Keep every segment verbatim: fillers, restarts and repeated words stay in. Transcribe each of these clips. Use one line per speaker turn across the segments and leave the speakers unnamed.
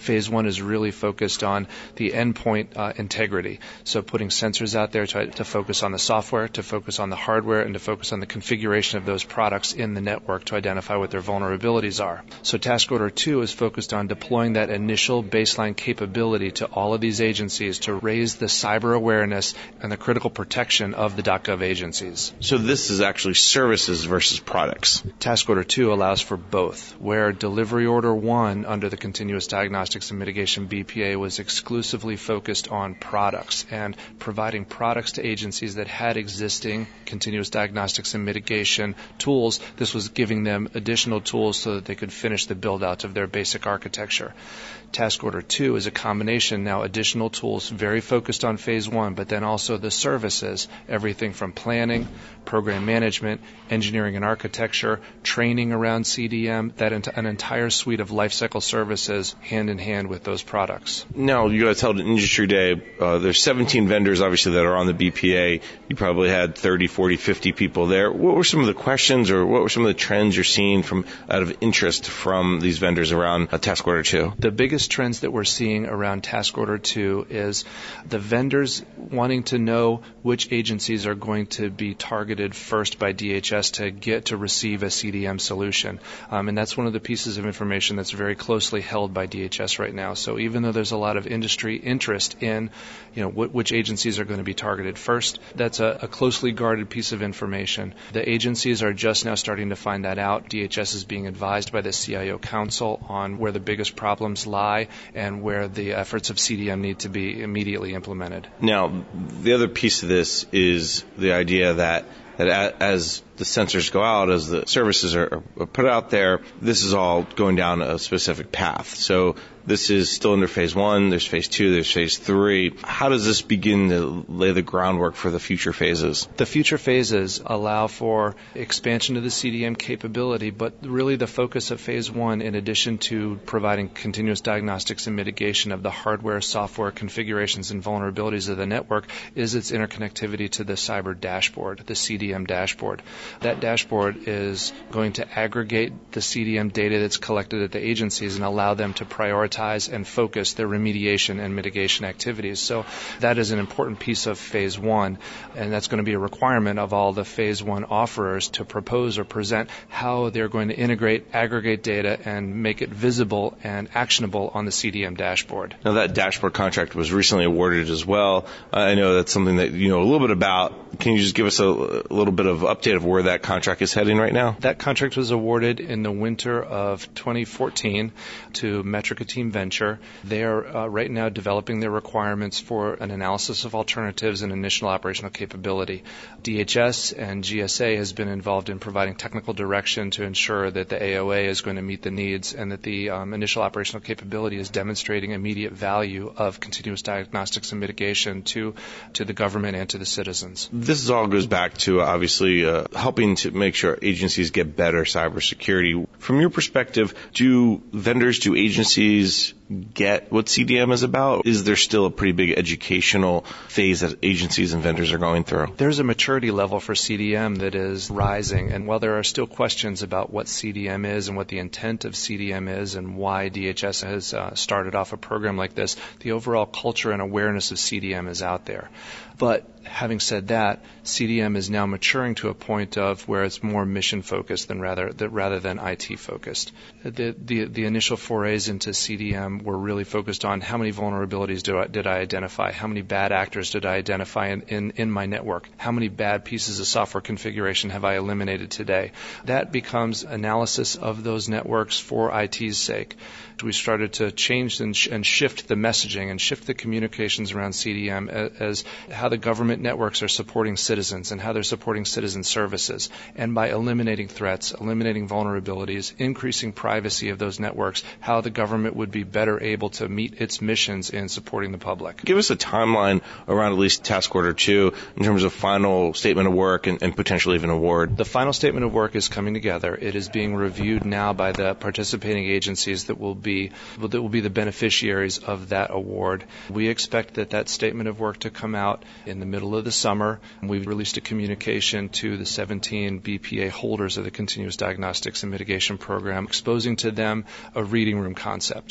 Phase one is really focused on the endpoint uh, integrity. So putting sensors out there to, to focus on the software, to focus on the hardware, and to focus on the configuration of those products in the network to identify what their vulnerabilities are. So task order two is focused on deploying that initial baseline capability to all of these agencies to raise the cyber awareness and the critical protection of the .gov agencies.
So this is actually services versus products.
Task order two allows for both, where delivery order one under the Continuous Diagnostics and Mitigation B P A was exclusively focused on products and providing products to agencies that had existing continuous diagnostics and mitigation tools. This was giving them additional tools so that they could finish the build-out of their basic architecture. Task order two is a combination, now additional tools, very focused on phase one, but then also the services, everything from planning, program management, engineering and architecture, training around C D M, that ent- an entire suite of lifecycle services hand in hand with those products.
Now, you guys held an industry day. Uh, there's seventeen vendors, obviously, that are on the B P A. You probably had thirty, forty, fifty people there. What were some of the questions or what were some of the trends you're seeing from out of interest from these vendors around uh, Task Order two?
The biggest trends that we're seeing around Task Order two is the vendors wanting to know which agencies are going to be targeted first by D H S to get to receive a C D M solution. Um, and that's one of the pieces of information that's very closely held by D H S right now. So even though there's a lot of industry interest in, you know, wh- which agencies are going to be targeted first, that's a, a closely guarded piece of information. The agencies are just now starting to find that out. D H S is being advised by the C I O Council on where the biggest problems lie and where the efforts of C D M need to be immediately implemented.
Now, the other piece of this is the idea that that as the sensors go out, as the services are, are put out there, this is all going down a specific path. So this is still under phase one, there's phase two, there's phase three. How does this begin to lay the groundwork for the future phases?
The future phases allow for expansion of the C D M capability, but really the focus of phase one, in addition to providing continuous diagnostics and mitigation of the hardware, software, configurations, and vulnerabilities of the network, is its interconnectivity to the cyber dashboard, the C D M dashboard. That dashboard is going to aggregate the C D M data that's collected at the agencies and allow them to prioritize and focus their remediation and mitigation activities. So that is an important piece of phase one, and that's going to be a requirement of all the phase one offerers to propose or present how they're going to integrate, aggregate data, and make it visible and actionable on the C D M dashboard.
Now, that dashboard contract was recently awarded as well. I know that's something that you know a little bit about. Can you just give us a, a little bit of update of where that contract is heading right now?
That contract was awarded in the winter of twenty fourteen to Metrica Team Venture. They are uh, right now developing their requirements for an analysis of alternatives and initial operational capability. D H S and G S A has been involved in providing technical direction to ensure that the A O A is going to meet the needs and that the um, initial operational capability is demonstrating immediate value of continuous diagnostics and mitigation to, to the government and to the citizens.
This all goes back to obviously uh, helping to make sure agencies get better cybersecurity. From your perspective, do vendors, do agencies get what C D M is about? Is there still a pretty big educational phase that agencies and vendors are going through?
There's a maturity level for C D M that is rising, and while there are still questions about what C D M is and what the intent of C D M is and why D H S has uh, started off a program like this, the overall culture and awareness of C D M is out there. But having said that, C D M is now maturing to a point of where it's more mission-focused than rather that rather than I T-focused. The, the the initial forays into C D M were really focused on how many vulnerabilities do I, did I identify, how many bad actors did I identify in, in, in my network, how many bad pieces of software configuration have I eliminated today. That becomes analysis of those networks for I T's sake. We started to change and, sh- and shift the messaging and shift the communications around C D M as, as how the government networks are supporting citizens and how they're supporting citizen services. And by eliminating threats, eliminating vulnerabilities, increasing privacy of those networks, how the government would be better able to meet its missions in supporting the public.
Give us a timeline around at least Task Order two in terms of final statement of work and, and potentially even award.
The final statement of work is coming together. It is being reviewed now by the participating agencies that will be that will be the beneficiaries of that award. We expect that that statement of work to come out in the middle of the summer. We've released a communication to the seventeen B P A holders of the Continuous Diagnostics and Mitigation Program, exposing to them a reading room concept. There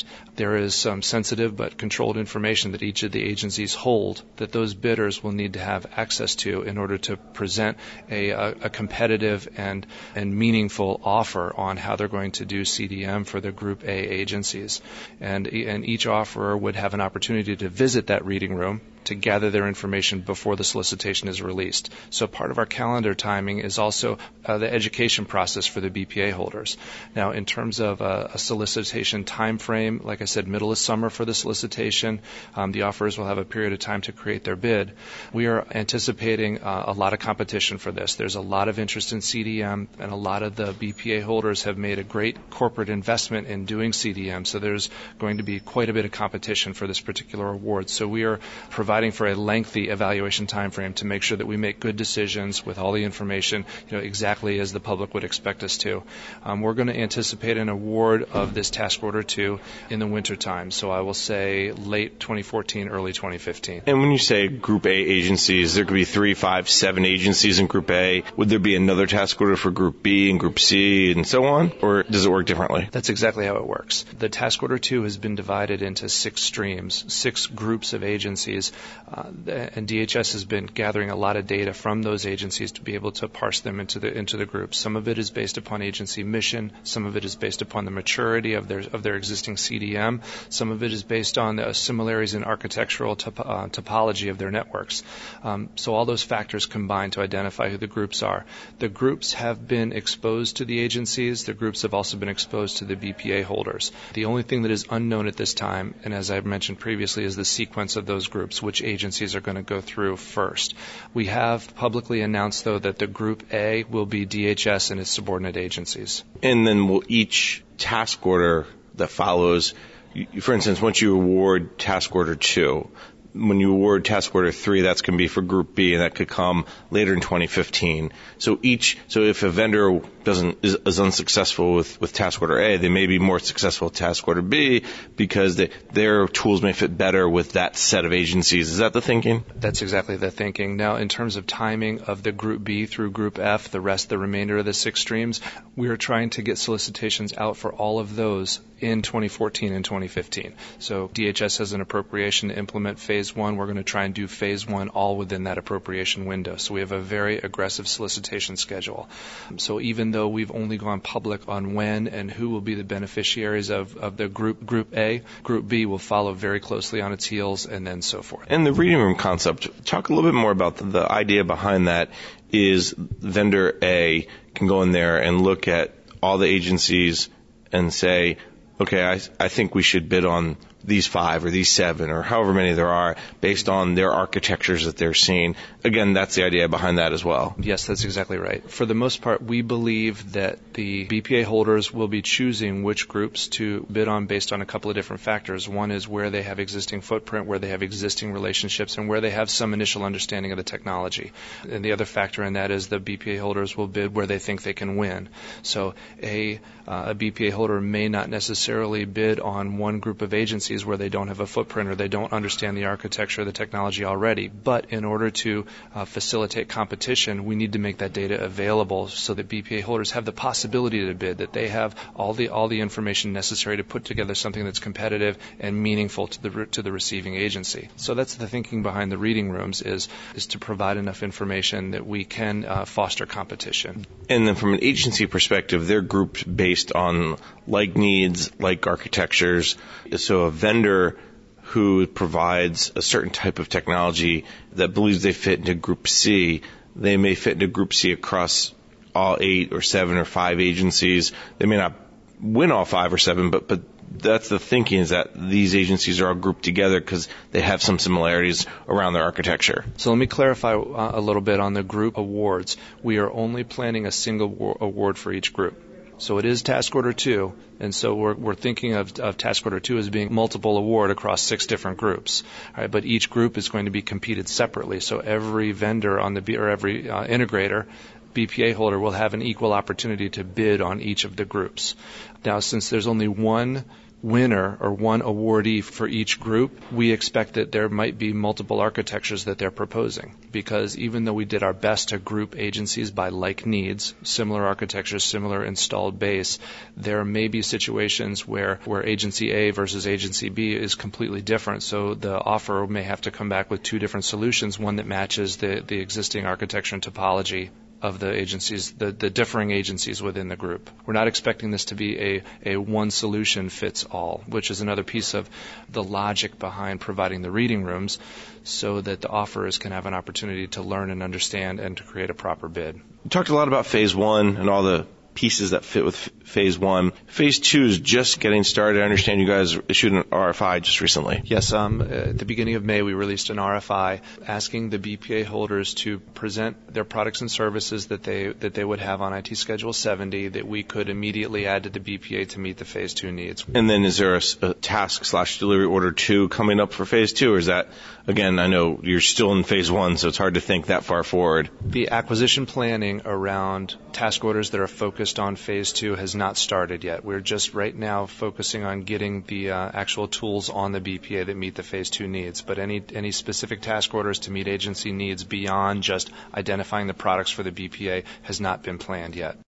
there is some sensitive but controlled information that each of the agencies hold that those bidders will need to have access to in order to present a, a, a competitive and, and meaningful offer on how they're going to do C D M for the Group A agencies. And, and each offerer would have an opportunity to visit that reading room to gather their information before the solicitation is released. So part of our calendar timing is also uh, the education process for the B P A holders. Now, in terms of uh, a solicitation time frame, like I said, middle of summer for the solicitation, um, the offerers will have a period of time to create their bid. We are anticipating uh, a lot of competition for this. There's a lot of interest in C D M, and a lot of the B P A holders have made a great corporate investment in doing C D M, so there's going to be quite a bit of competition for this particular award. So we are providing providing for a lengthy evaluation time frame to make sure that we make good decisions with all the information, you know, exactly as the public would expect us to. Um, we're going to anticipate an award of this task order two in the winter time, so I will say late twenty fourteen, early twenty fifteen.
And when you say Group A agencies, there could be three, five, seven agencies in Group A. Would there be another task order for Group B and Group C and so on, or does it work differently?
That's exactly how it works. The task order two has been divided into six streams, six groups of agencies. Uh, and D H S has been gathering a lot of data from those agencies to be able to parse them into the into the groups. Some of it is based upon agency mission. Some of it is based upon the maturity of their of their existing C D M. Some of it is based on the similarities in architectural top, uh, topology of their networks. Um, so all those factors combine to identify who the groups are. The groups have been exposed to the agencies. The groups have also been exposed to the B P A holders. The only thing that is unknown at this time, and as I mentioned previously, is the sequence of those groups, which agencies are going to go through first. We have publicly announced, though, that the Group A will be D H S and its subordinate agencies.
And then will each task order that follows, for instance, once you award task order two, when you award task order three, that's going to be for Group B, and that could come later in twenty fifteen. So each, so if a vendor doesn't is, is unsuccessful with, with task order A, they may be more successful with task order B because they, their tools may fit better with that set of agencies. Is that the thinking?
That's exactly the thinking. Now, in terms of timing of the Group B through Group F, the rest, the remainder of the six streams, we are trying to get solicitations out for all of those in twenty fourteen and twenty fifteen. So D H S has an appropriation to implement phase one. We're going to try and do phase one all within that appropriation window. So we have a very aggressive solicitation schedule. So even though we've only gone public on when and who will be the beneficiaries of, of the group, Group A, Group B will follow very closely on its heels, and then so forth.
And the reading room concept, talk a little bit more about the, the idea behind that. Is vendor A can go in there and look at all the agencies and say, okay, I, I think we should bid on these five or these seven or however many there are based on their architectures that they're seeing. Again, that's the idea behind that as well.
Yes, that's exactly right. For the most part, we believe that the B P A holders will be choosing which groups to bid on based on a couple of different factors. One is where they have existing footprint, where they have existing relationships, and where they have some initial understanding of the technology. And the other factor in that is the B P A holders will bid where they think they can win. So a, uh, a B P A holder may not necessarily bid on one group of agencies where they don't have a footprint or they don't understand the architecture of the technology already. But in order to uh, facilitate competition, we need to make that data available so that B P A holders have the possibility to bid, that they have all the all the information necessary to put together something that's competitive and meaningful to the to the receiving agency. So that's the thinking behind the reading rooms, is is to provide enough information that we can uh, foster competition.
And then from an agency perspective, they're grouped based on like needs, like architectures. So a vendor who provides a certain type of technology that believes they fit into Group C, they may fit into Group C across all eight or seven or five agencies. They may not win all five or seven, but, but that's the thinking, is that these agencies are all grouped together because they have some similarities around their architecture.
So let me clarify a little bit on the group awards. We are only planning a single award for each group. So it is task order two, and so we're, we're thinking of, of task order two as being multiple award across six different groups. All right, but each group is going to be competed separately. So every vendor on the or every uh, integrator, B P A holder, will have an equal opportunity to bid on each of the groups. Now, since there's only one winner or one awardee for each group, we expect that there might be multiple architectures that they're proposing. Because even though we did our best to group agencies by like needs, similar architectures, similar installed base, there may be situations where, where agency A versus agency B is completely different. So the offerer may have to come back with two different solutions, one that matches the, the existing architecture and topology of the agencies, the, the differing agencies within the group. We're not expecting this to be a, a one solution fits all, which is another piece of the logic behind providing the reading rooms so that the offerers can have an opportunity to learn and understand and to create a proper bid.
You talked a lot about phase one and all the pieces that fit with phase one. Phase two is just getting started. I understand you guys issued an R F I just recently.
Yes, um, at the beginning of May, we released an R F I asking the B P A holders to present their products and services that they that they would have on I T Schedule seventy that we could immediately add to the B P A to meet the phase two needs.
And then is there a, a task slash delivery order two coming up for phase two, or is that, again, I know you're still in phase one, so it's hard to think that far forward.
The acquisition planning around task orders that are focused on phase two has not started yet. We're just right now focusing on getting the uh, actual tools on the B P A that meet the phase two needs. But any any specific task orders to meet agency needs beyond just identifying the products for the B P A has not been planned yet.